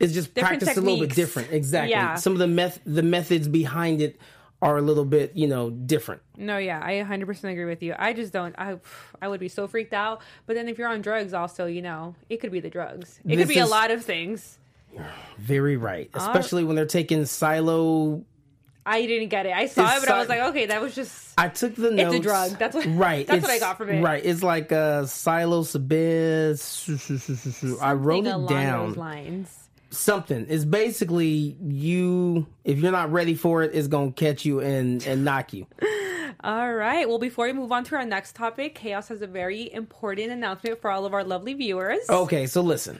It's just Different practiced a little bit techniques. different. Exactly. Yeah. Some of the methods behind it are a little bit, different. No, yeah, I 100% agree with you. I just don't. I would be so freaked out. But then if you're on drugs, also, it could be the drugs. It could be a lot of things. Very right, especially when they're taking silo. I didn't get it. I saw it, but I was like, okay, that was just. I took the notes. It's a drug. That's what. Right. That's what I got from it. Right. It's like psilocybin. I wrote it along down. Those lines. Something. It's basically if you're not ready for it, it's gonna catch you and knock you. All right. Well, before we move on to our next topic, Chaos has a very important announcement for all of our lovely viewers. Okay, so listen.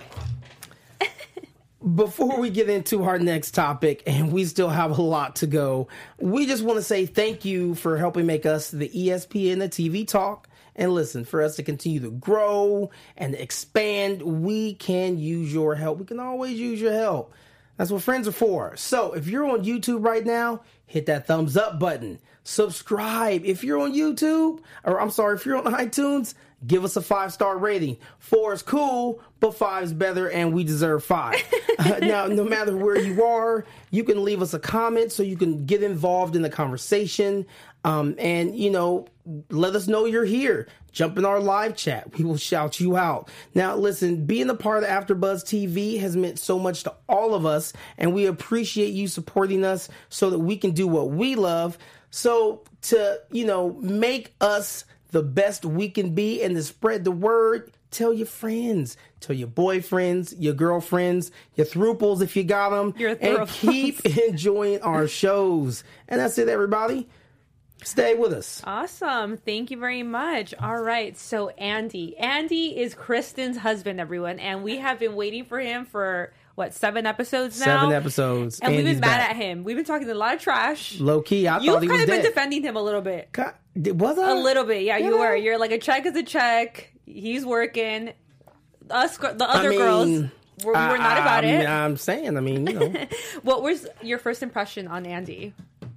Before we get into our next topic, and we still have a lot to go, we just want to say thank you for helping make us the ESPN, the TV talk. And listen, for us to continue to grow and expand, we can use your help. We can always use your help. That's what friends are for. So if you're on YouTube right now, hit that thumbs up button. Subscribe. If you're on YouTube, if you're on iTunes, give us a 5-star rating. 4 is cool, but 5 is better, and we deserve 5. Now, no matter where you are, you can leave us a comment so you can get involved in the conversation. And let us know you're here. Jump in our live chat. We will shout you out. Now, listen, being a part of AfterBuzz TV has meant so much to all of us, and we appreciate you supporting us so that we can do what we love. So to, make us the best we can be and to spread the word, tell your friends, tell your boyfriends, your girlfriends, your throuples if you got them, and keep enjoying our shows. And that's it, everybody. Stay with us. Awesome. Thank you very much. All right. So Andy is Kristen's husband, everyone. And we have been waiting for him for, 7 episodes now? 7 episodes. And we've been mad at him. We've been talking a lot of trash. Low key, I thought he was dead. You've kind of been defending him a little bit. Was I? A little bit. Yeah, you were. You're like, a check is a check. He's working. Us, the other girls, we're not about it. I'm saying, What was your first impression on Andy?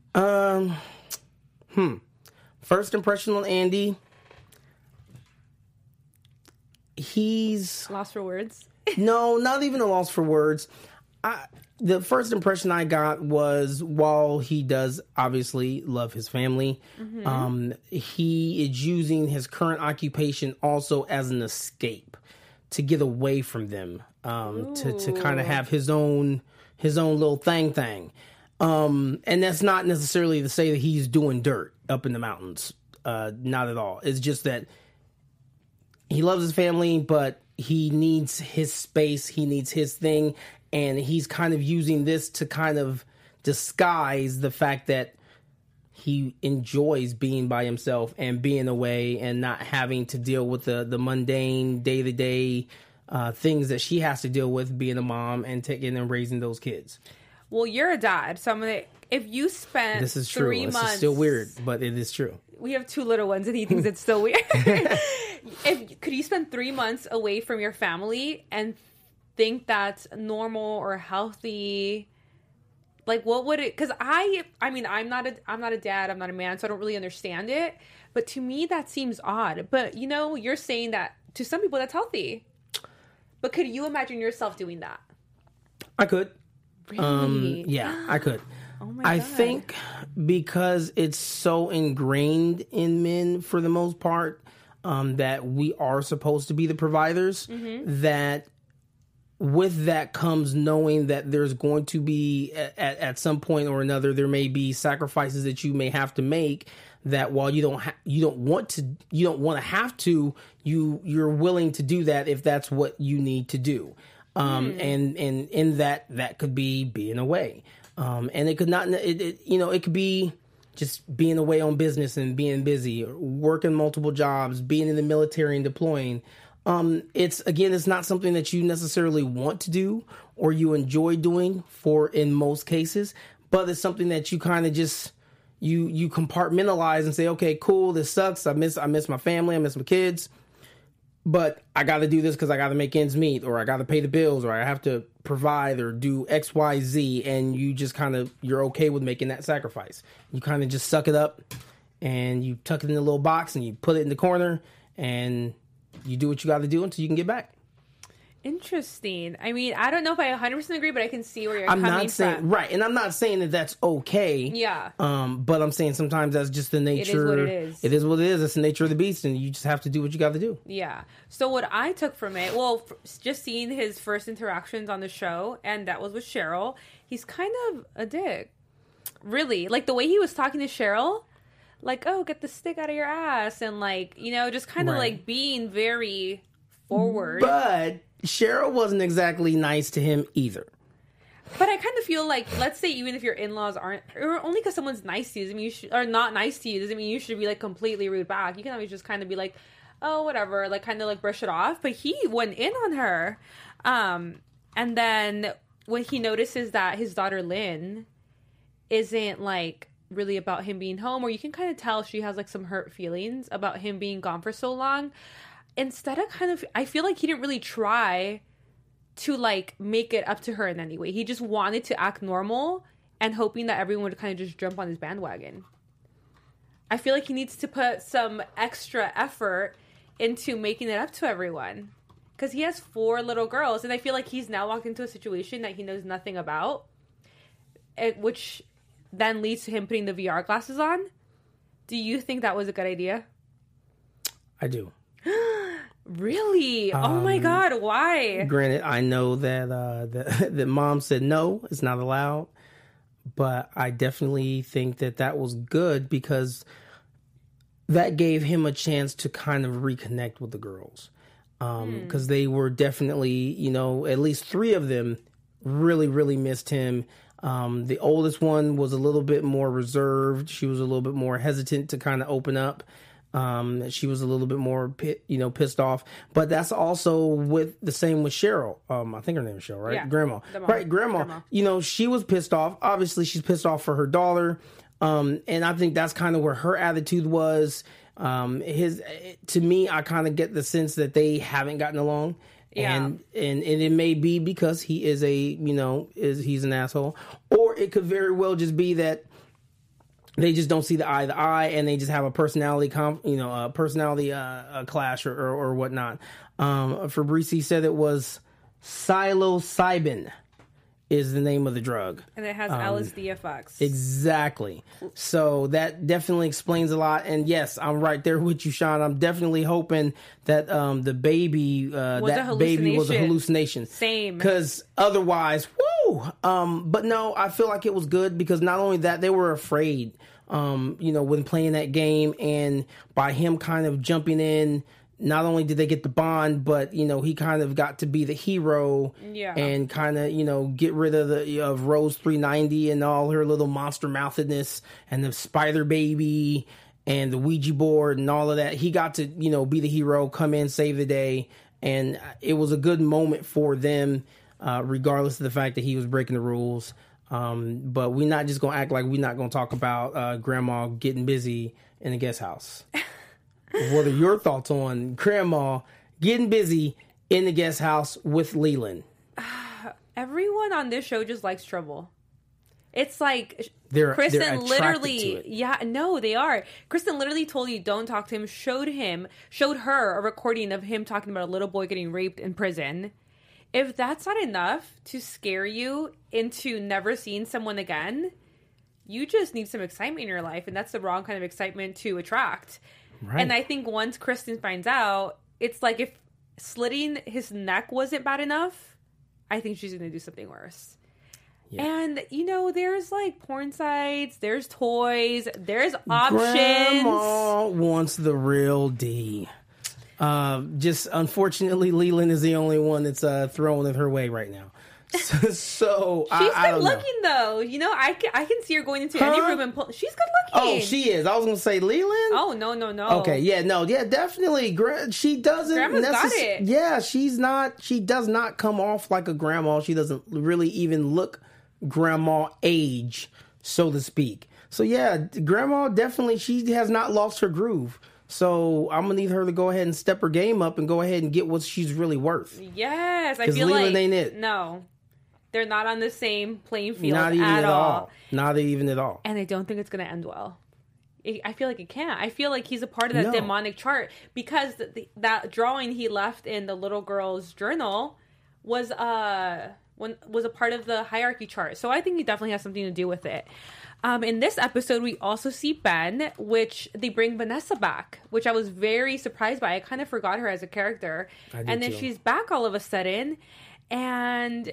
First impression on Andy. He's lost for words. No, not even a loss for words. The first impression I got was, while he does obviously love his family, he is using his current occupation also as an escape to get away from them, to kind of have his own little thing. And that's not necessarily to say that he's doing dirt up in the mountains. Not at all. It's just that he loves his family, but he needs his space. He needs his thing. And he's kind of using this to kind of disguise the fact that he enjoys being by himself and being away and not having to deal with the mundane day-to-day things that she has to deal with, being a mom and taking and raising those kids. Well, you're a dad, so if you spent this is true. 3 months... This is still weird, but it is true. We have 2 little ones, and he thinks it's still weird. Could you spend 3 months away from your family and think that's normal or healthy? Like, what would it... Because I'm not a dad, I'm not a man, so I don't really understand it. But to me, that seems odd. But, you're saying that to some people, that's healthy. But could you imagine yourself doing that? I could. Really? Yeah, I could. Oh my I God. think because it's so ingrained in men for the most part, that we are supposed to be the providers, that with that comes knowing that there's going to be at some point or another, there may be sacrifices that you may have to make, that while you don't want to have to, you're willing to do that if that's what you need to do. And in that could be being away. And it could not, it could be just being away on business and being busy, working multiple jobs, being in the military and deploying. It's not something that you necessarily want to do or you enjoy doing in most cases, but it's something that you kind of just, you compartmentalize and say, okay, cool, this sucks. I miss my family. I miss my kids. But I got to do this because I got to make ends meet, or I got to pay the bills, or I have to provide or do X, Y, Z. And you just you're okay with making that sacrifice. You kind of just suck it up and you tuck it in a little box and you put it in the corner and you do what you got to do until you can get back. Interesting. I mean, I don't know if I 100% agree, but I can see where you're I'm coming not saying from. right, and I'm not saying that that's okay. Yeah. But I'm saying sometimes that's just the nature. what it is. It is what it is. It's the nature of the beast, and you just have to do what you got to do. Yeah. So what I took from it, well, just seeing his first interactions on the show, and that was with Cheryl, he's kind of a dick. Really. Like, the way he was talking to Cheryl, like, oh, get the stick out of your ass, and, like, you know, just kind of, Right. like, being very forward. But Cheryl wasn't exactly nice to him either. But I kind of feel like, let's say even if your in-laws aren't, or only because someone's nice to you doesn't mean you should, or not nice to you doesn't mean you should be, like, completely rude back. You can always just kind of be like, oh, whatever, like, kind of, like, brush it off. But he went in on her. And then when he notices that his daughter Lynn isn't, like, really about him being home, or you can kind of tell she has, like, some hurt feelings about him being gone for so long, instead of kind of, I feel like he didn't really try to, like, make it up to her in any way. He just wanted to act normal and hoping that everyone would kind of just jump on his bandwagon. I feel like he needs to put some extra effort into making it up to everyone. Because he has 4 little girls, and I feel like he's now walked into a situation that he knows nothing about, which then leads to him putting the VR glasses on. Do you think that was a good idea? I do. Really? Oh my God, why? Granted, I know that that mom said no, it's not allowed, but I definitely think that was good because that gave him a chance to kind of reconnect with the girls. Because they were definitely, you know, at least 3 of them really, really missed him. The oldest one was a little bit more reserved. She was a little bit more hesitant to kind of open up. She was a little bit more, pissed off. But that's also with the same with Cheryl. I think her name is Cheryl, right? Yeah, Grandma. the mom. Right, Grandma. You know, she was pissed off. Obviously, she's pissed off for her daughter. And I think that's kind of where her attitude was. To me, I kind of get the sense that they haven't gotten along. Yeah. And it may be because he is he's an asshole. Or it could very well just be that they just don't see the eye to eye, and they just have a personality clash or whatnot. Fabrici said it was psilocybin is the name of the drug. And it has LSD effects. Exactly. So that definitely explains a lot. And yes, I'm right there with you, Sean. I'm definitely hoping that the baby, baby was a hallucination. Same. Because otherwise, woo! But no, I feel like it was good because not only that, they were afraid, when playing that game, and by him kind of jumping in, not only did they get the bond, but, he kind of got to be the hero and kind of, get rid of Rose 390 and all her little monster mouthedness and the spider baby and the Ouija board and all of that. He got to, be the hero, come in, save the day. And it was a good moment for them, regardless of the fact that he was breaking the rules. But we're not just going to act like we're not going to talk about Grandma getting busy in the guest house. What are your thoughts on Grandma getting busy in the guest house with Leland? Everyone on this show just likes trouble. It's like Kristen literally, they are. Kristen literally told you don't talk to him, showed her a recording of him talking about a little boy getting raped in prison. If that's not enough to scare you into never seeing someone again, you just need some excitement in your life, and that's the wrong kind of excitement to attract. Right. And I think once Kristen finds out, it's like if slitting his neck wasn't bad enough, I think she's going to do something worse. Yeah. And, there's like porn sites, there's toys, there's options. Grandma wants the real D. Just unfortunately, Leland is the only one that's throwing it her way right now. So she's good looking though. I can see her going into any room and she's good looking. Oh, she is. I was gonna say Leland. Oh no. Okay, yeah, definitely. She doesn't. Grandma's got it. Yeah, she's not. She does not come off like a grandma. She doesn't really even look grandma age, so to speak. So yeah, Grandma definitely. She has not lost her groove. So I'm gonna need her to go ahead and step her game up and go ahead and get what she's really worth. Yes, I feel Leland like ain't it. No. They're not on the same playing field Not even at all. Not even at all. And I don't think it's going to end well. I feel like it can't. I feel like he's a part of that demonic chart because that drawing he left in the little girl's journal was a part of the hierarchy chart. So I think it definitely has something to do with it. In this episode, we also see Ben, which they bring Vanessa back, which I was very surprised by. I kind of forgot her as a character. And then she's back all of a sudden. And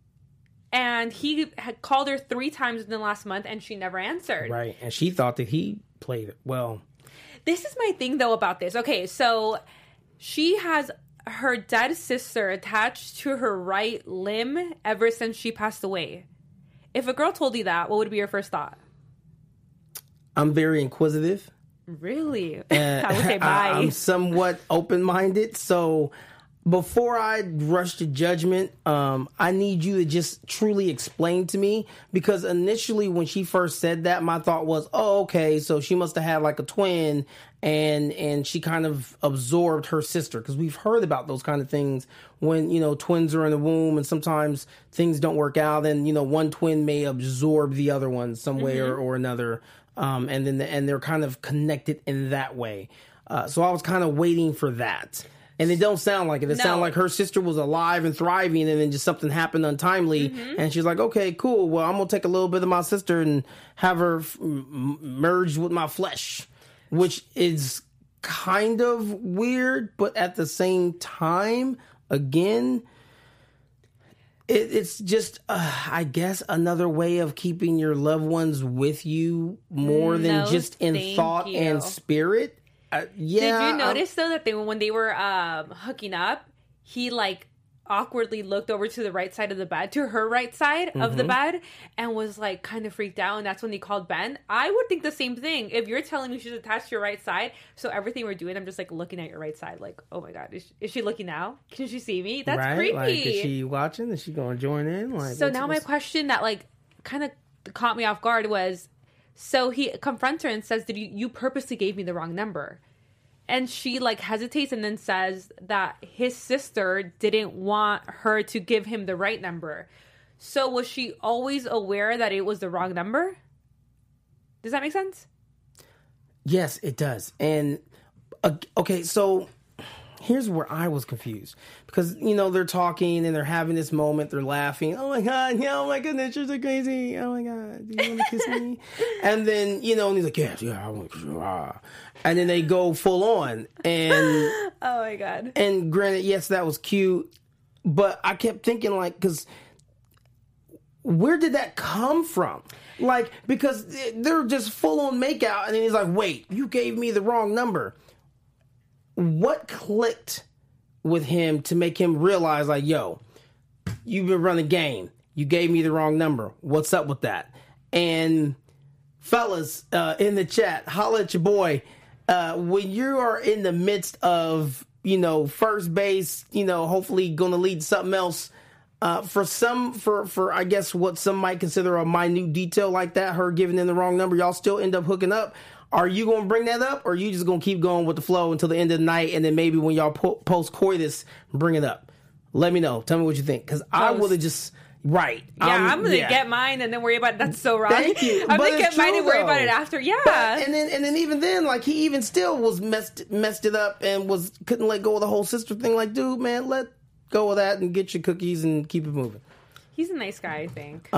he had called her 3 times in the last month and she never answered. Right. And she thought that he played it well. This is my thing, though, about this. Okay, so she has her dead sister attached to her right limb ever since she passed away. If a girl told you that, what would be your first thought? I'm very inquisitive. Really? I would say bye. I'm somewhat open-minded, so before I rush to judgment, I need you to just truly explain to me, because initially when she first said that, my thought was, oh, okay, so she must have had like a twin and she kind of absorbed her sister, because we've heard about those kind of things when, you know, twins are in the womb and sometimes things don't work out and, you know, one twin may absorb the other one some way or another, and then they're kind of connected in that way. So I was kind of waiting for that. And it don't sound like it. It sounded like her sister was alive and thriving, and then just something happened untimely. And she's like, okay, cool. Well, I'm going to take a little bit of my sister and have her merge with my flesh, which is kind of weird. But at the same time, again, it's just, I guess, another way of keeping your loved ones with you more than just in thought and spirit. Yeah. Did you notice though that when they were hooking up, he like awkwardly looked over to the right side of the bed, to her right side of the bed, and was like kind of freaked out, and that's when they called Ben? I would think the same thing. If you're telling me she's attached to your right side, so everything we're doing, I'm just like looking at your right side like, oh my god, is she looking now? Can she see me? That's creepy. Like, is she watching? Is she going to join in? Like, so now my question that like kind of caught me off guard was, so he confronts her and says, "Did you purposely gave me the wrong number?" And she like hesitates and then says that his sister didn't want her to give him the right number. So was she always aware that it was the wrong number? Does that make sense? Yes, it does. And okay, so here's where I was confused, because, you know, they're talking and they're having this moment, they're laughing. Oh my god, yeah, oh my goodness, you're so crazy. Oh my god, do you want to kiss me? And then, you know, and he's like, yeah, I want to kiss you. And then they go full on, and oh my god. And granted, yes, that was cute, but I kept thinking, like, because where did that come from? Like, because they're just full on makeout, and then he's like, wait, you gave me the wrong number. What clicked with him to make him realize, like, yo, you've been running game. You gave me the wrong number. What's up with that? And fellas in the chat, holla at your boy. When you are in the midst of, you know, first base, you know, hopefully going to lead to something else, for I guess what some might consider a minute detail like that, her giving in the wrong number, y'all still end up hooking up. Are you going to bring that up, or are you just going to keep going with the flow until the end of the night, and then maybe when y'all post coitus, bring it up? Let me know. Tell me what you think, because I would have just... Right. Yeah, I'm going to get mine and then worry about it. That's so wrong. Thank you. I'm going to get mine and worry about it after. Yeah. And then even then, like, he even still was messed it up and couldn't let go of the whole sister thing. Like, dude, man, let go of that and get your cookies and keep it moving. He's a nice guy, I think.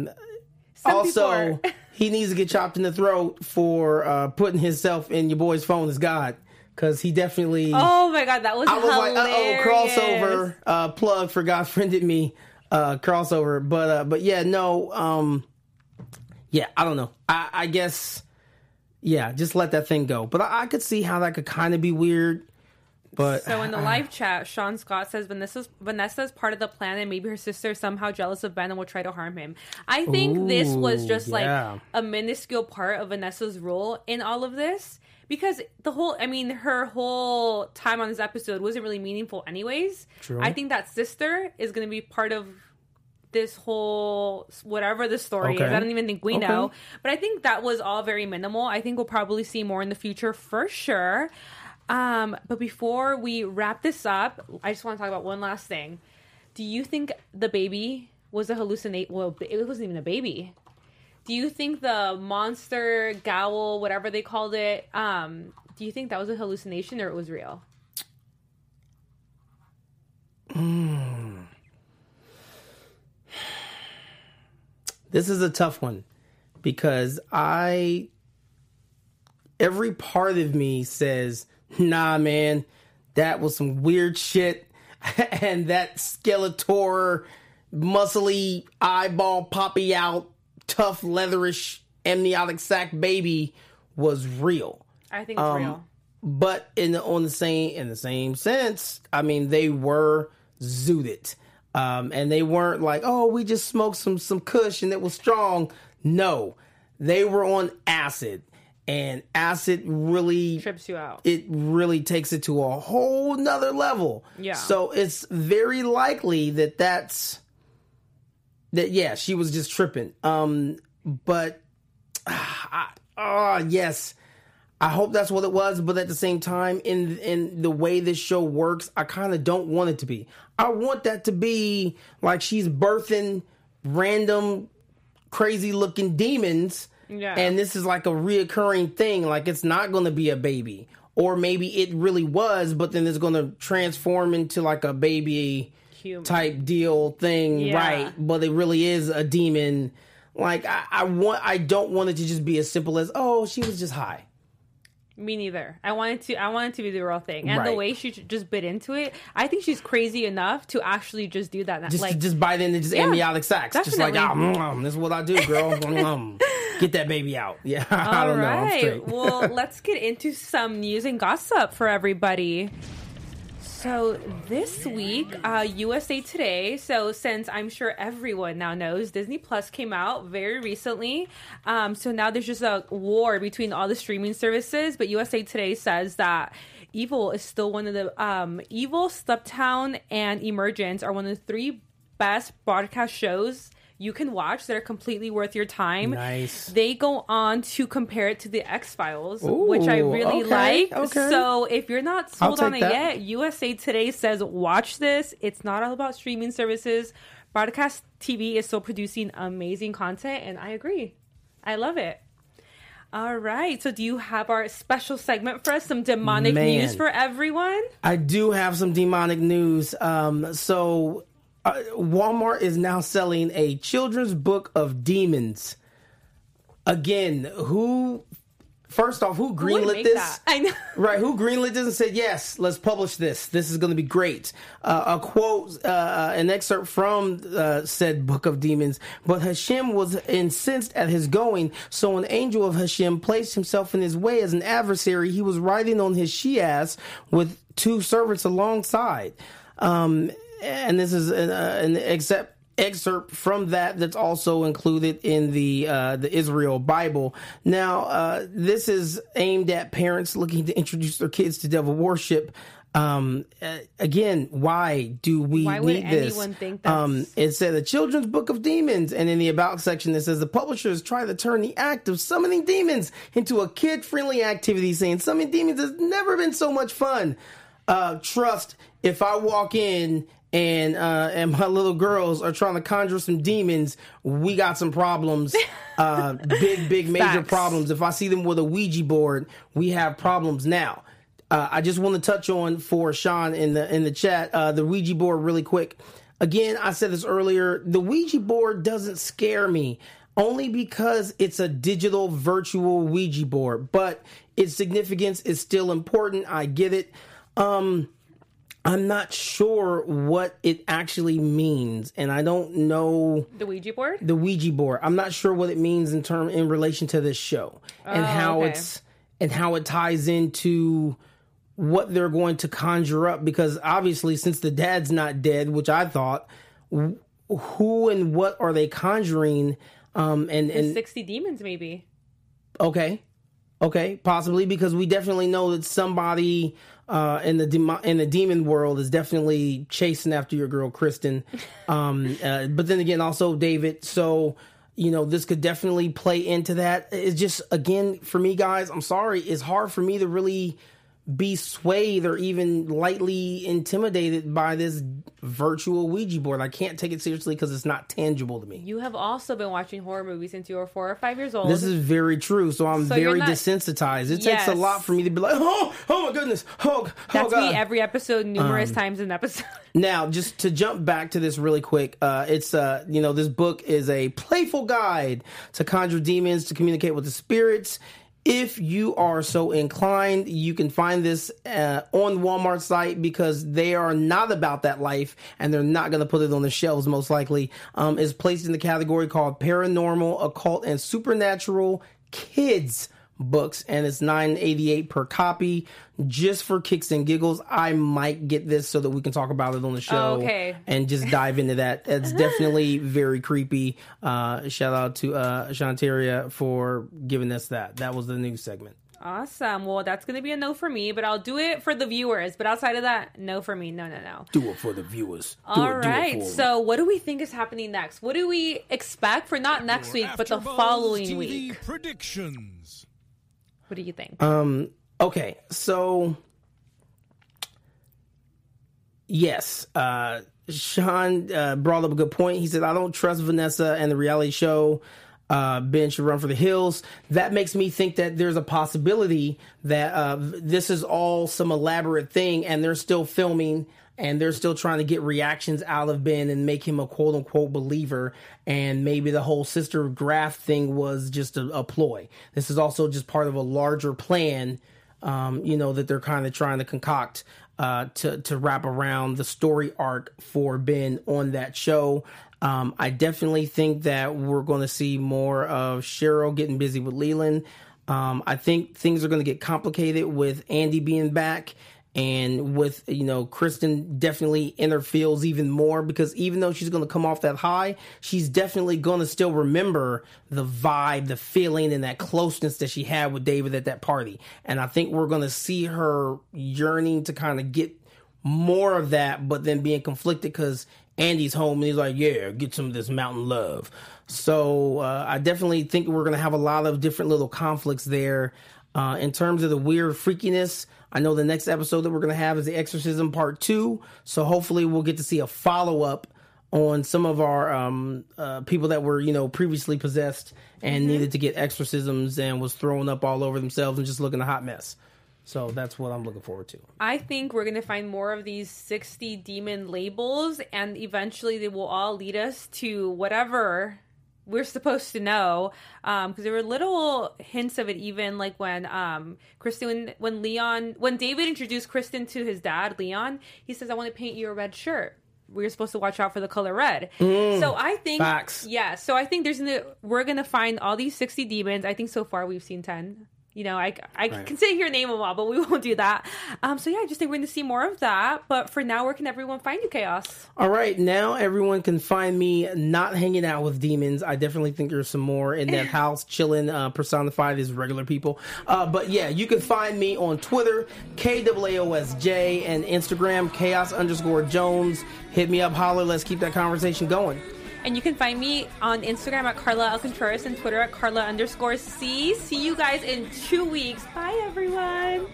Also, he needs to get chopped in the throat for putting himself in your boy's phone as God. Because he definitely... Oh, my God. That was hilarious. I was like, crossover, plug for God Friended Me. Crossover, but yeah, no, yeah, I don't know. I guess, yeah, just let that thing go. But I could see how that could kind of be weird. But so in the live chat, Sean Scott says Vanessa's part of the plan, and maybe her sister is somehow jealous of Ben and will try to harm him. I think this was just like a minuscule part of Vanessa's role in all of this. Because her whole time on this episode wasn't really meaningful anyways. True. I think that sister is going to be part of this whole, whatever the story is. I don't even think we know. But I think that was all very minimal. I think we'll probably see more in the future for sure. But before we wrap this up, I just want to talk about one last thing. Do you think the baby was a hallucination? Well, it wasn't even a baby. Do you think the monster, gowl, whatever they called it, do you think that was a hallucination or it was real? This is a tough one because every part of me says, nah, man, that was some weird shit. And that Skeletor, muscly, eyeball poppy out, tough, leatherish, amniotic sac baby was real. I think it's real. But in the same sense, I mean, they were zooted. And they weren't like, oh, we just smoked some kush and it was strong. No, they were on acid. And acid really trips you out. It really takes it to a whole nother level. Yeah. So it's very likely that she was just tripping. But yes, I hope that's what it was. But at the same time, in the way this show works, I kind of don't want it to be. I want that to be like she's birthing random, crazy looking demons. Yeah. And this is like a reoccurring thing. Like it's not going to be a baby. Or maybe it really was, but then it's going to transform into like a baby human type deal thing. Yeah. Right. But it really is a demon. Like I don't want it to just be as simple as, oh, she was just high. Me neither. I want it to be the real thing. And right. The way she just bit into it, I think she's crazy enough to actually just do that. Just bite into just amniotic sacs. Definitely. Just like, this is what I do, girl. Get that baby out. Yeah, I don't know. I'm straight. Well, let's get into some news and gossip for everybody. So this week, USA Today, so since I'm sure everyone now knows, Disney Plus came out very recently. So now there's just a war between all the streaming services. But USA Today says that Evil is still one of the... Evil, Steptown, and Emergence are one of the 3 best broadcast shows you can watch that are completely worth your time. Nice. They go on to compare it to the X-Files, which I really like. Okay. So if you're not sold on it that. yet, USA Today says watch this. It's not all about streaming services. Broadcast TV is still producing amazing content, and I agree. I love it. All right. So do you have our special segment for us? Some demonic news for everyone? I do have some demonic news. Walmart is now selling a children's book of demons. Again, who greenlit this? That? I know. Right, who greenlit this and said, yes, let's publish this. This is going to be great. A quote, an excerpt from said book of demons. But Hashem was incensed at his going, so an angel of Hashem placed himself in his way as an adversary. He was riding on his she-ass with 2 servants alongside. And this is an excerpt from that's also included in the Israel Bible. Now, this is aimed at parents looking to introduce their kids to devil worship. Again, why do we why need would this? Anyone think that's... It said a children's book of demons, and in the about section it says the publishers try to turn the act of summoning demons into a kid-friendly activity, saying summoning demons has never been so much fun. Trust, if I walk in and my little girls are trying to conjure some demons, we got some problems. Big major Facts. problems. If I see them with a Ouija board, we have problems now. I just want to touch on for Sean in the chat, the Ouija board really quick. Again, I said this earlier, the Ouija board doesn't scare me only because it's a digital virtual Ouija board, but its significance is still important. I get it. I'm not sure what it actually means, and I don't know the Ouija board. The Ouija board. I'm not sure what it means in relation to this show and how it ties into what they're going to conjure up. Because obviously, since the dad's not dead, which I thought, who and what are they conjuring? And 60 demons, maybe. Okay, possibly, because we definitely know that somebody in the demon world is definitely chasing after your girl Kristen, but then again, also David. So this could definitely play into that. It's just, again, for me, guys, I'm sorry, it's hard for me to really be swayed or even lightly intimidated by this virtual Ouija board. I can't take it seriously because it's not tangible to me. You have also been watching horror movies since you were 4 or 5 years old. This is very true. So I'm very desensitized. It takes a lot for me to be like, oh my goodness. That's God. me every episode, numerous times an episode. Now, just to jump back to this really quick, it's this book is a playful guide to conjure demons, to communicate with the spirits. If you are so inclined, you can find this on Walmart's site because they are not about that life and they're not going to put it on the shelves most likely. It's placed in the category called Paranormal, Occult, and Supernatural Kids books, and it's $9.88 per copy. Just for kicks and giggles, I might get this so that we can talk about it on the show and just dive into that. It's definitely very creepy. Shout out to Shantaria for giving us that. That was the news segment. Awesome. Well, that's going to be a no for me, but I'll do it for the viewers. But outside of that, no for me. No. Do it for the viewers. All right. So what do we think is happening next? What do we expect for not next week, but the following TV week? Predictions. What do you think? Okay, so yes, Sean brought up a good point. He said, I don't trust Vanessa and the reality show. Ben should run for the hills. That makes me think that there's a possibility that this is all some elaborate thing and they're still filming and they're still trying to get reactions out of Ben and make him a quote unquote believer. And maybe the whole Sister Graft thing was just a ploy. This is also just part of a larger plan, that they're kind of trying to concoct to wrap around the story arc for Ben on that show. I definitely think that we're going to see more of Cheryl getting busy with Leland. I think things are going to get complicated with Andy being back. And with, Kristen definitely interferes even more because even though she's going to come off that high, she's definitely going to still remember the vibe, the feeling, and that closeness that she had with David at that party. And I think we're going to see her yearning to kind of get more of that, but then being conflicted because Andy's home and he's like, yeah, get some of this mountain love. So I definitely think we're going to have a lot of different little conflicts there. In terms of the weird freakiness, I know the next episode that we're going to have is The Exorcism Part 2. So hopefully we'll get to see a follow-up on some of our people that were, previously possessed and needed to get exorcisms and was throwing up all over themselves and just looking a hot mess. So that's what I'm looking forward to. I think we're going to find more of these 60 demon labels, and eventually they will all lead us to whatever we're supposed to know, because there were little hints of it, even like when when David introduced Kristen to his dad, Leon, he says, I want to paint you a red shirt. We're supposed to watch out for the color red. So I think, facts. Yeah, so I think we're going to find all these 60 demons. I think so far we've seen 10. I can sit here and name them all, but we won't do that. So yeah, I just think we're going to see more of that. But for now, where can everyone find you, Chaos? All right, now everyone can find me not hanging out with demons. I definitely think there's some more in that house chilling, personified as regular people. But yeah, you can find me on Twitter, KAAOSJ, and Instagram, Chaos_Jones. Hit me up, holler, let's keep that conversation going. And you can find me on Instagram at Carla L. Contreras and Twitter at Carla_C. See you guys in 2 weeks. Bye, everyone.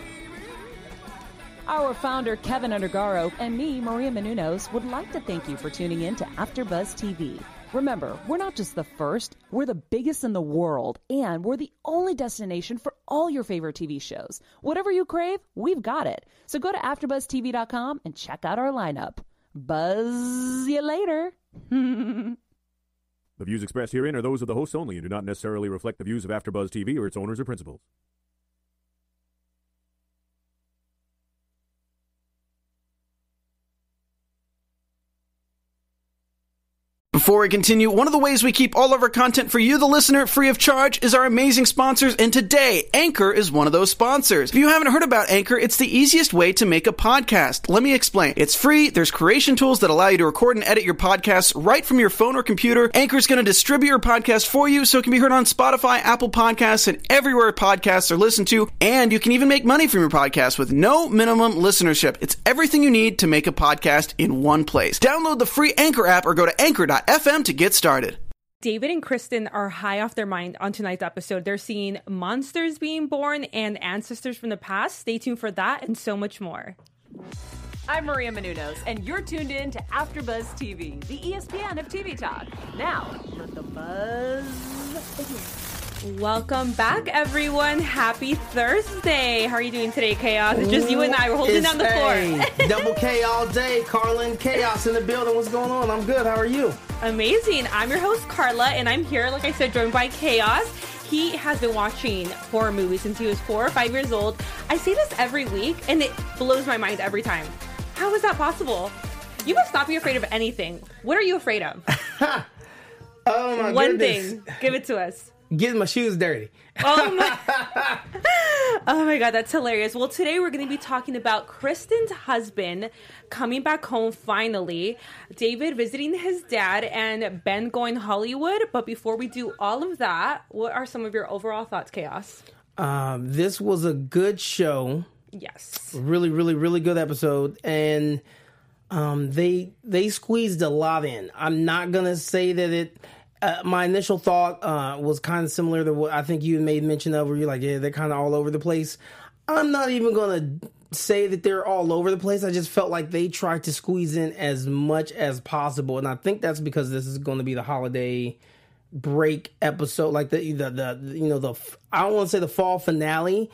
Our founder, Kevin Undergaro, and me, Maria Menounos, would like to thank you for tuning in to AfterBuzz TV. Remember, we're not just the first, we're the biggest in the world, and we're the only destination for all your favorite TV shows. Whatever you crave, we've got it. So go to AfterBuzzTV.com and check out our lineup. Buzz you later. The views expressed herein are those of the hosts only and do not necessarily reflect the views of AfterBuzz TV or its owners or principals. Before we continue, one of the ways we keep all of our content for you, the listener, free of charge is our amazing sponsors, and today, Anchor is one of those sponsors. If you haven't heard about Anchor, it's the easiest way to make a podcast. Let me explain. It's free, there's creation tools that allow you to record and edit your podcasts right from your phone or computer. Anchor's going to distribute your podcast for you so it can be heard on Spotify, Apple Podcasts, and everywhere podcasts are listened to, and you can even make money from your podcast with no minimum listenership. It's everything you need to make a podcast in one place. Download the free Anchor app or go to anchor.fm to get started. David and Kristen are high off their mind on tonight's episode. They're seeing monsters being born and ancestors from the past. Stay tuned for that and so much more. I'm Maria Menounos, and you're tuned in to AfterBuzz TV, the ESPN of TV talk. Now, let the buzz begin. Welcome back, everyone. Happy Thursday. How are you doing today, Chaos? It's just you and I. We're holding down the floor. Double K all day. Carla and Chaos in the building. What's going on? I'm good. How are you? Amazing. I'm your host, Carla, and I'm here, like I said, joined by Chaos. He has been watching horror movies since he was 4 or 5 years old. I say this every week, and it blows my mind every time. How is that possible? You must not be afraid of anything. What are you afraid of? Oh, my One goodness. thing. Give it to us. Getting my shoes dirty. Oh my God, that's hilarious. Well, today we're going to be talking about Kristen's husband coming back home finally, David visiting his dad, and Ben going Hollywood. But before we do all of that, what are some of your overall thoughts, Chaos? This was a good show. Yes. Really, really, really good episode. And they squeezed a lot in. I'm not going to say that it... my initial thought was kind of similar to what I think you made mention of, where you're like, yeah, they're kind of all over the place. I'm not even going to say that they're all over the place. I just felt like they tried to squeeze in as much as possible. And I think that's because this is going to be the holiday break episode, like the I don't want to say the fall finale.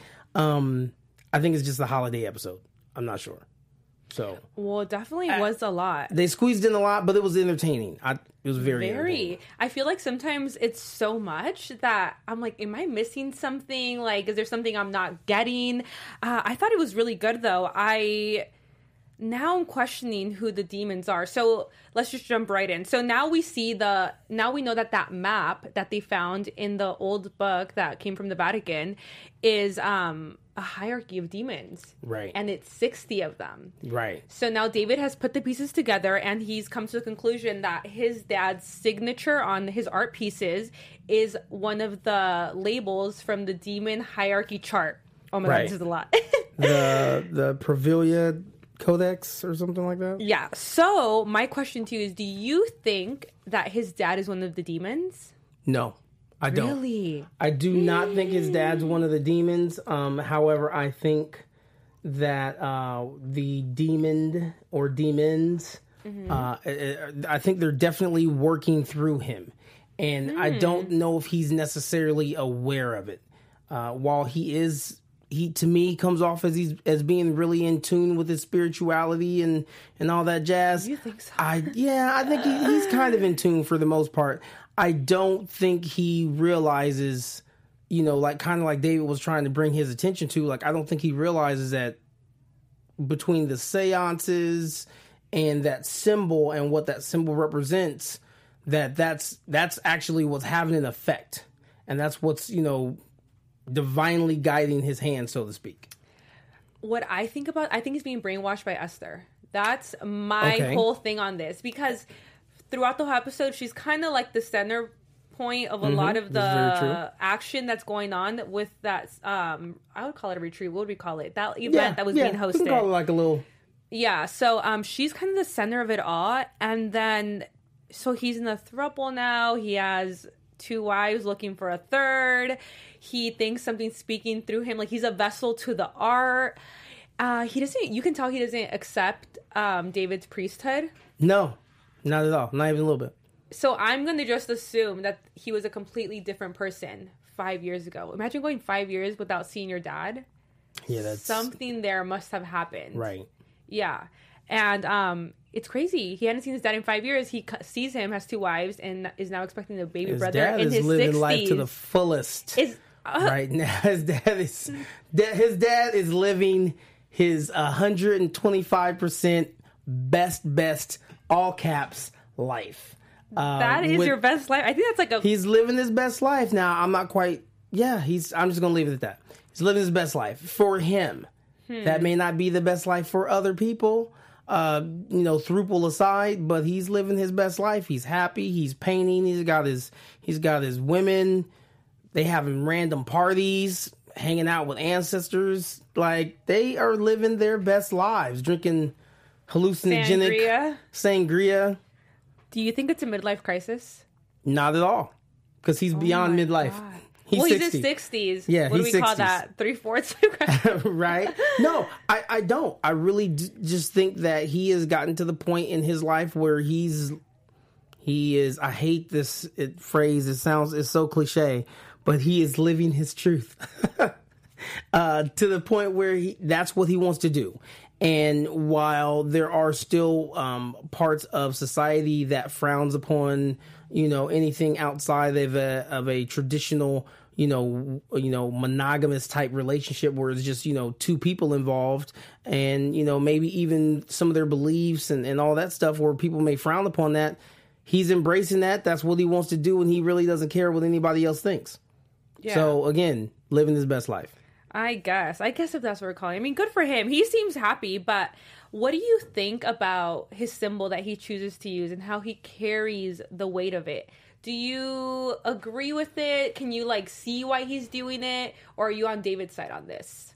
I think it's just the holiday episode. I'm not sure. So, well, it definitely was a lot. They squeezed in a lot, but it was entertaining. It was very entertaining. I feel like sometimes it's so much that I'm like, am I missing something? Like, is there something I'm not getting? I thought it was really good, though. Now I'm questioning who the demons are. So let's just jump right in. So now we know that map that they found in the old book that came from the Vatican is a hierarchy of demons. Right. And it's 60 of them. Right. So now David has put the pieces together, and he's come to the conclusion that his dad's signature on his art pieces is one of the labels from the demon hierarchy chart. Oh my God, this is a lot. the Pravilia Codex or something like that? Yeah. So my question to you is, do you think that his dad is one of the demons? No, I don't. Really? I do not think his dad's one of the demons. However, I think that the demon or demons, I think they're definitely working through him. And I don't know if he's necessarily aware of it. While he to me comes off as being really in tune with his spirituality and all that jazz. You think so? I think he's kind of in tune for the most part. I don't think he realizes, like kind of like David was trying to bring his attention to. Like, I don't think he realizes that between the seances and that symbol and what that symbol represents, that's actually what's having an effect, and that's what's divinely guiding his hand, so to speak. What I think he's being brainwashed by Esther. That's my whole thing on this, because throughout the whole episode, she's kind of like the center point of a lot of the action that's going on with that. I would call it a retreat. What would we call it? That event that was being hosted. We can call it like a little. Yeah. So she's kind of the center of it all, and then so he's in a throuple now. He has 2 wives looking for a third. He thinks something's speaking through him, like he's a vessel to the art. You can tell he doesn't accept David's priesthood. No, not at all. Not even a little bit. So I'm going to just assume that he was a completely different person 5 years ago. Imagine going 5 years without seeing your dad. Yeah, that's something there must have happened. Right. Yeah. And it's crazy. He hadn't seen his dad in 5 years. He sees him, has 2 wives, and is now expecting a baby brother in his 60s. His dad is living life to the fullest right now. His dad is living his 125% best all caps life. That is your best life. I think that's like he's living his best life now. I'm not quite. Yeah, I'm just gonna leave it at that. He's living his best life for him. That may not be the best life for other people. Throuple aside, but he's living his best life. He's happy. He's painting. He's got his women. They having random parties, hanging out with ancestors. Like, they are living their best lives, drinking hallucinogenic sangria. Do you think it's a midlife crisis? Not at all, because he's beyond midlife. God. He's He's 60. in 60s. Yeah, what do he's we call 60s. that? 3/4? Right? No, I don't. I really just think that he has gotten to the point in his life where he is, I hate this phrase, it's so cliche, but he is living his truth to the point where that's what he wants to do. And while there are still parts of society that frowns upon, anything outside of a traditional, monogamous type relationship where it's just, two people involved, and, maybe even some of their beliefs and all that stuff where people may frown upon that, he's embracing that. That's what he wants to do, and he really doesn't care what anybody else thinks. Yeah. So again, living his best life. I guess if that's what we're calling it. I mean, good for him. He seems happy, but what do you think about his symbol that he chooses to use and how he carries the weight of it? Do you agree with it? Can you see why he's doing it? Or are you on David's side on this?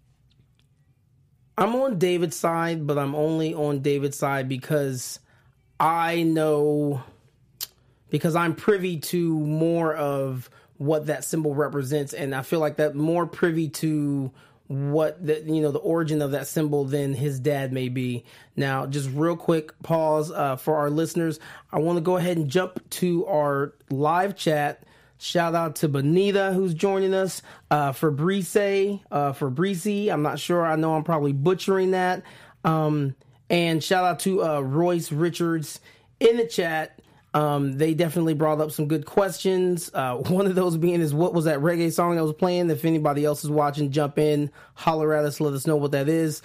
I'm on David's side, but I'm only on David's side because I know, because I'm privy to more of what that symbol represents, and I feel like that more privy to what the origin of that symbol than his dad may be. Now, just real quick pause for our listeners. I want to go ahead and jump to our live chat. Shout out to Benita, who's joining us. Fabrice, I'm not sure. I know I'm probably butchering that. And shout out to Royce Richards in the chat. They definitely brought up some good questions. One of those being is, what was that reggae song that was playing? If anybody else is watching, jump in, holler at us, let us know what that is.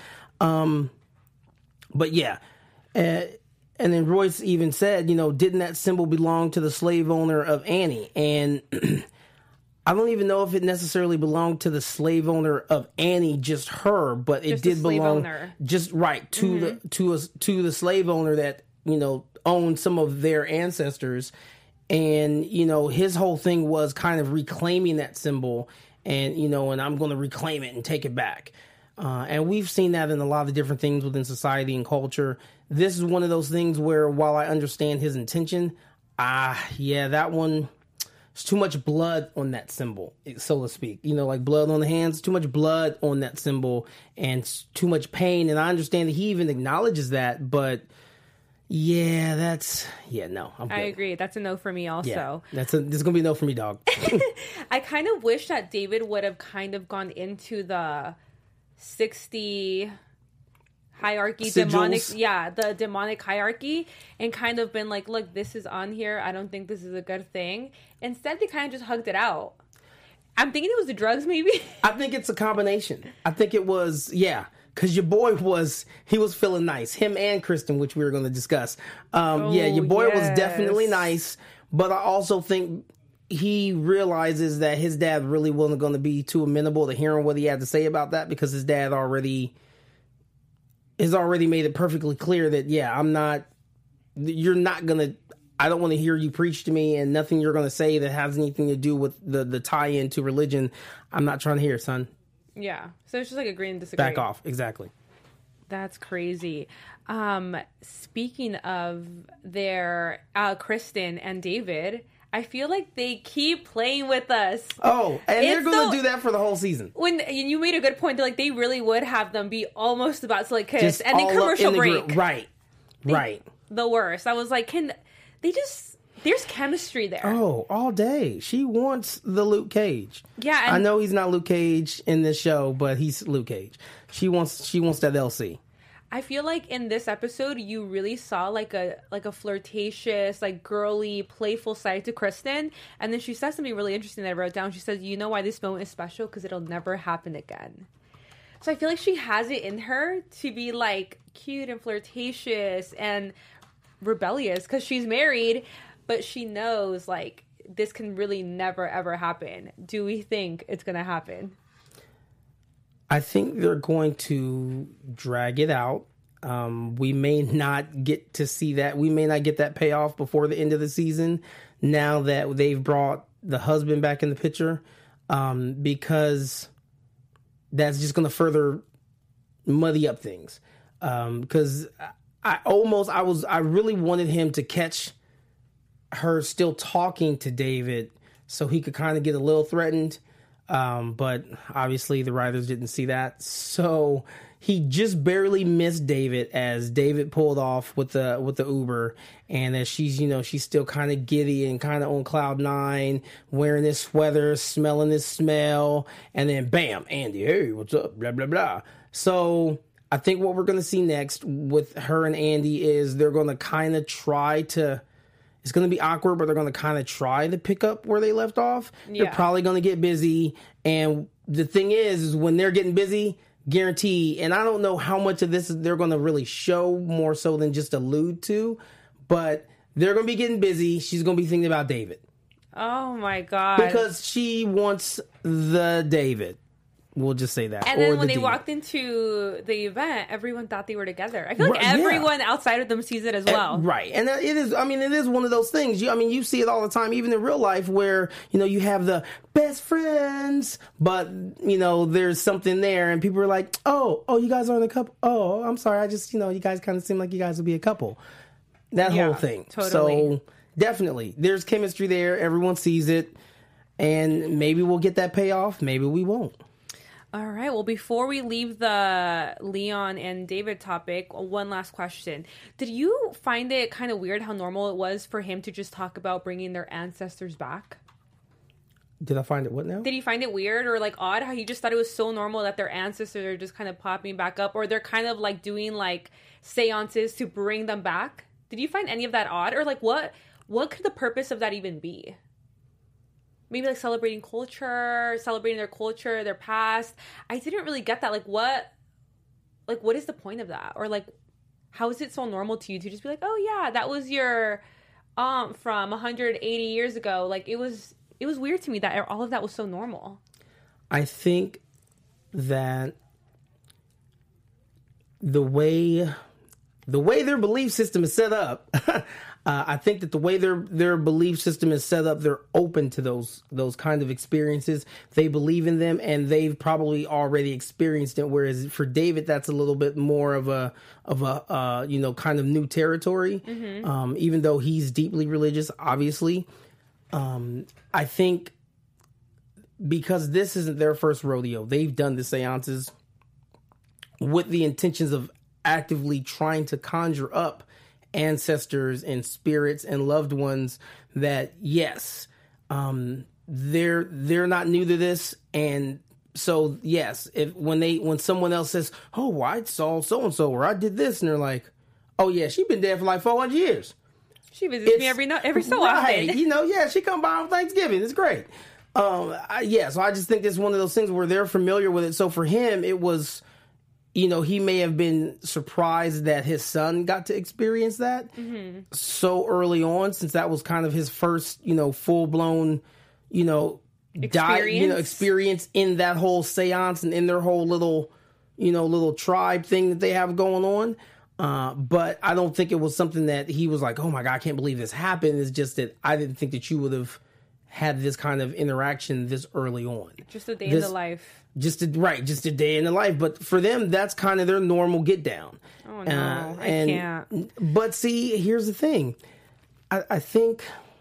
But yeah. And then Royce even said, didn't that symbol belong to the slave owner of Annie? And I don't even know if it necessarily belonged to the slave owner of Annie, just her, but it did belong just right to the slave owner that, owned some of their ancestors. And, his whole thing was kind of reclaiming that symbol and, and I'm going to reclaim it and take it back. And we've seen that in a lot of different things within society and culture. This is one of those things where, while I understand his intention, that one, there's too much blood on that symbol, so to speak. Like blood on the hands, too much blood on that symbol and too much pain. And I understand that he even acknowledges that, but yeah, no. I'm good. I agree. That's a no for me also. Yeah, this is going to be a no for me, dog. I kind of wish that David would have kind of gone into the 60 hierarchy, Sigils. the demonic hierarchy, and kind of been like, look, this is on here. I don't think this is a good thing. Instead, they kind of just hugged it out. I'm thinking it was the drugs, maybe. I think it's a combination. I think it was, because your boy was feeling nice. Him and Kristen, which we were going to discuss. Your boy was definitely nice, but I also think he realizes that his dad really wasn't going to be too amenable to hearing what he had to say about that, because his dad has already made it perfectly clear that, I don't want to hear you preach to me, and nothing you're going to say that has anything to do with the tie-in to religion, I'm not trying to hear, son. Yeah. So it's just like agree and disagree. Back off. Exactly. That's crazy. Speaking of their Kristen and David, I feel like they keep playing with us. Oh, and they're going to do that for the whole season. When you made a good point, they really would have them be almost about to kiss, and then commercial break. Right. The worst. I was like, there's chemistry there. Oh, all day. She wants the Luke Cage. Yeah, I know he's not Luke Cage in this show, but he's Luke Cage. She wants that LC. I feel like in this episode, you really saw like a flirtatious, girly, playful side to Kristen. And then she says something really interesting that I wrote down. She says, "You know why this moment is special? Because it'll never happen again." So I feel like she has it in her to be cute and flirtatious and rebellious because she's married, but she knows this can really never ever happen. Do we think it's gonna happen? I think they're going to drag it out. We may not get to see that. We may not get that payoff before the end of the season, now that they've brought the husband back in the picture, because that's just going to further muddy up things. Because I really wanted him to catch her still talking to David, so he could kind of get a little threatened. But obviously the writers didn't see that. So he just barely missed David as David pulled off with the Uber. And as she's still kind of giddy and kind of on cloud nine, wearing this sweater, smelling this smell. And then bam, Andy, hey, what's up? Blah, blah, blah. So I think what we're going to see next with her and Andy is they're going to kind of try to, it's going to be awkward, but they're going to kind of try to pick up where they left off. Yeah. They're probably going to get busy. And the thing is when they're getting busy, guarantee, and I don't know how much of this they're going to really show more so than just allude to, but they're going to be getting busy. She's going to be thinking about David. Oh my God. Because she wants the David. We'll just say that. And then when they walked into the event, everyone thought they were together. I feel like everyone outside of them sees it as well. Right. And it is one of those things. You see it all the time, even in real life, where, you have the best friends, but, there's something there and people are like, oh, you guys aren't a couple. Oh, I'm sorry. I just, you guys kind of seem like you guys would be a couple. That whole thing. Totally. So definitely there's chemistry there. Everyone sees it, and maybe we'll get that payoff. Maybe we won't. All right. Well, before we leave the Leon and David topic, one last question. Did you find it kind of weird how normal it was for him to just talk about bringing their ancestors back? Did I find it what now? Did you find it weird or like odd how you just thought it was so normal that their ancestors are just kind of popping back up, or they're kind of like doing like seances to bring them back? Did you find any of that odd, or like what could the purpose of that even be? Maybe like celebrating their culture, their past. I didn't really get that. Like what is the point of that? Or like, how is it so normal to you to just be like, oh yeah, that was your aunt from 180 years ago. Like it was weird to me that all of that was so normal. I think that the way their belief system is set up, I think that the way their belief system is set up, they're open to those kind of experiences. They believe in them, and they've probably already experienced it. Whereas for David, that's a little bit more of a kind of new territory. Mm-hmm. Even though he's deeply religious, obviously, I think because this isn't their first rodeo, they've done the seances with the intentions of actively trying to conjure up ancestors and spirits and loved ones that they're not new to this. And so yes, when someone else says, oh, I saw so and so or I did this, and they're like, oh yeah, she's been dead for like 400 years, she visits me every so often, she come by on Thanksgiving, it's great. So I just think it's one of those things where they're familiar with it. So for him, it was, he may have been surprised that his son got to experience that so early on, since that was kind of his first, full blown, experience in that whole seance and in their whole little tribe thing that they have going on. But I don't think it was something that he was like, oh my God, I can't believe this happened. It's just that I didn't think that you would have had this kind of interaction this early on. Just a day in the life. Just a day in the life. But for them, that's kind of their normal get down. Oh no, I can't. But see, here's the thing. I think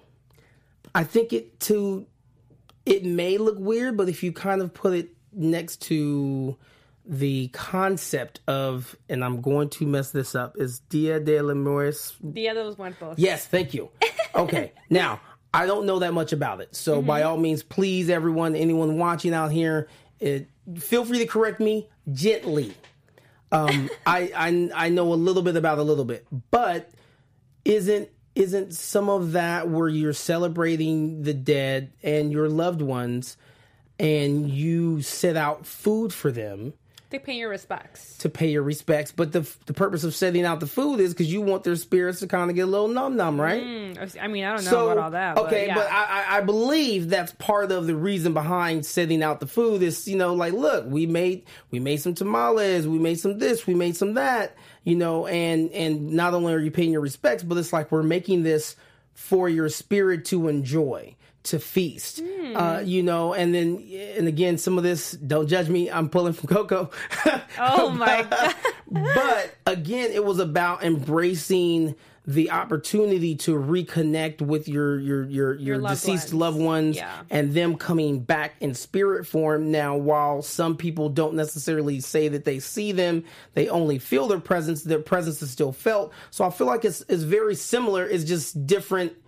it may look weird, but if you kind of put it next to the concept of, and I'm going to mess this up, is Dia de los Muertos. Dia de los Muertos. Yes, thank you. Okay, now, I don't know that much about it. So by all means, please, anyone watching out here, feel free to correct me gently. I know a little bit about a little bit, but isn't some of that where you're celebrating the dead and your loved ones and you set out food for them? To pay your respects. But the purpose of setting out the food is because you want their spirits to kind of get a little numb, right? I mean, I don't know about all that. Okay, but I believe that's part of the reason behind setting out the food is, like, look, we made some tamales, we made some this, we made some that, and not only are you paying your respects, but it's like we're making this for your spirit to enjoy, to feast, and again, some of this, don't judge me, I'm pulling from Coco. Oh my God. But again, it was about embracing the opportunity to reconnect with your deceased loved ones and them coming back in spirit form. Now, while some people don't necessarily say that they see them, they only feel their presence is still felt. So I feel like it's very similar. It's just different